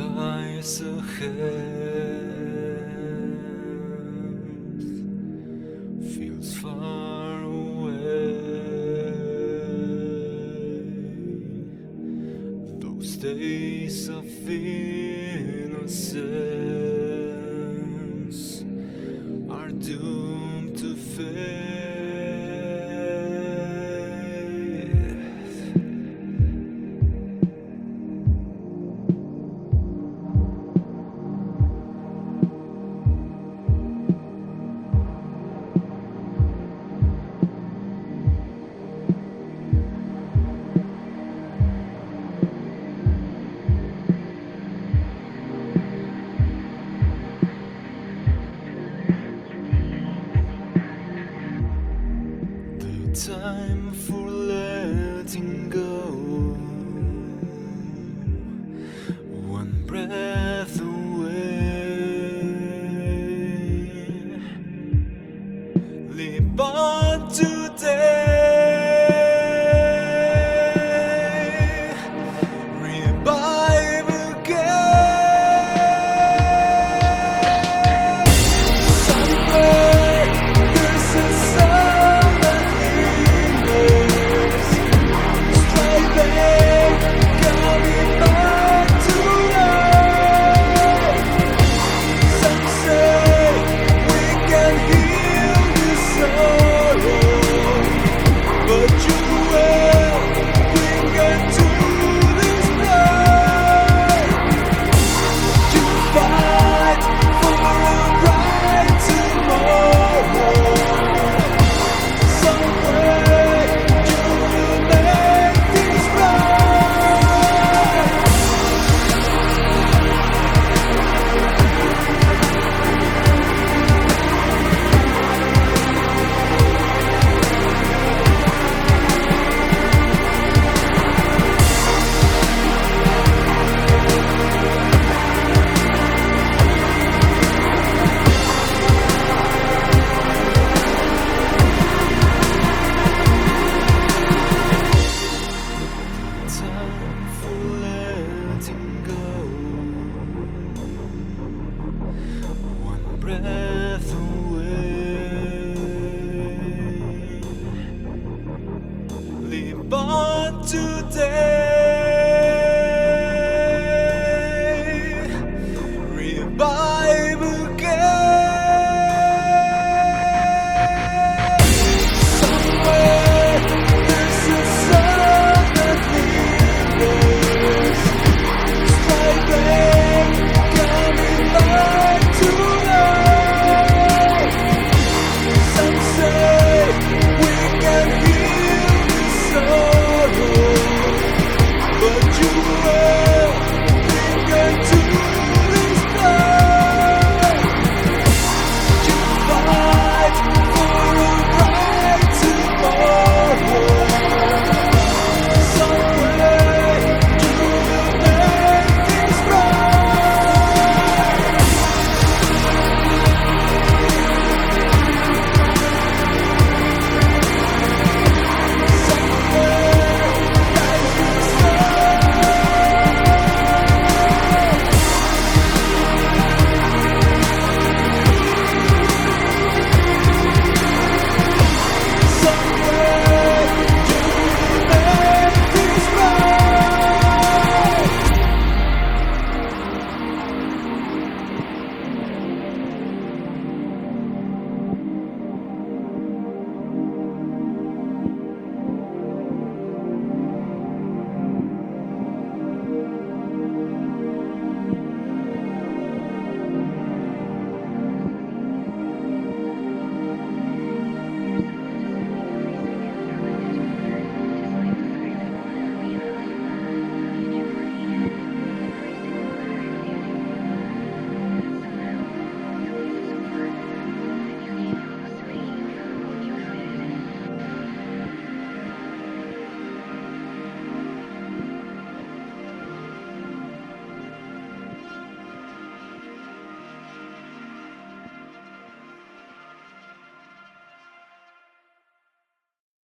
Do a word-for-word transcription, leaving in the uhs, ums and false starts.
skies ahead feels far away. Those days of innocence are doomed to fade. Time for letting go, one breath away. Live on today, revive again. Somewhere there's a sound that heals, striving, coming back to life. Some say we can heal this sorrow, but you will bring it to this night. You fight for a bright tomorrow. Some way you will make this right. Time for letting go, one breath